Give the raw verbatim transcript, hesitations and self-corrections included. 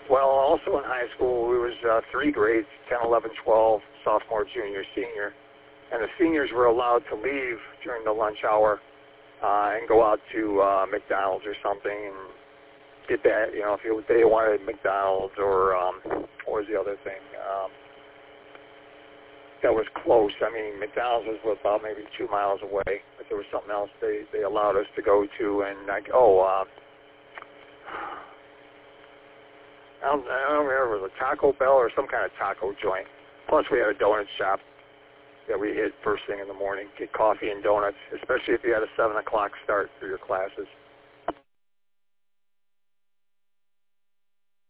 Well, also in high school, we was uh, three grades, ten, eleven, twelve, sophomore, junior, senior. And the seniors were allowed to leave during the lunch hour uh, and go out to uh, McDonald's or something and get that, you know, if you, they wanted McDonald's or um, what was the other thing? Um, that was close. I mean, McDonald's was about maybe two miles away, but there was something else they, they allowed us to go to. And like, oh, uh, I, don't, I don't remember, it was a Taco Bell or some kind of taco joint. Plus, we had a donut shop that we hit first thing in the morning, get coffee and donuts, especially if you had a seven o'clock start for your classes.